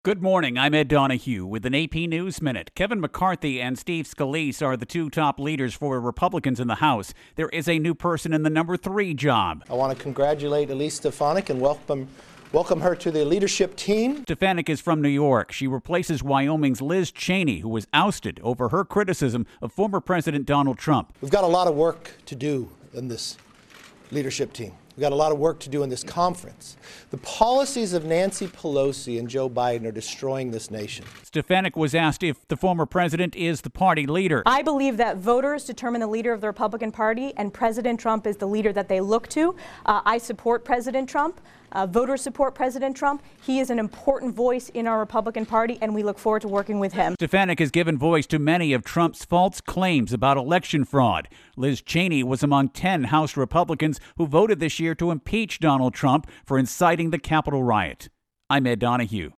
Good morning. I'm Ed Donahue with an AP News Minute. Kevin McCarthy and Steve Scalise are the two top leaders for Republicans in the House. There is a new person in the number 3 job. I want to congratulate Elise Stefanik and welcome her to the leadership team. Stefanik is from New York. She replaces Wyoming's Liz Cheney, who was ousted over her criticism of former President Donald Trump. We've got a lot of work to do in this leadership team. We've got a lot of work to do in this conference. The policies of Nancy Pelosi and Joe Biden are destroying this nation. Stefanik was asked if the former president is the party leader. I believe that voters determine the leader of the Republican Party, and President Trump is the leader that they look to. I support President Trump. Voters support President Trump. He is an important voice in our Republican Party, and we look forward to working with him. Stefanik has given voice to many of Trump's false claims about election fraud. Liz Cheney was among 10 House Republicans who voted this year to impeach Donald Trump for inciting the Capitol riot. I'm Ed Donahue.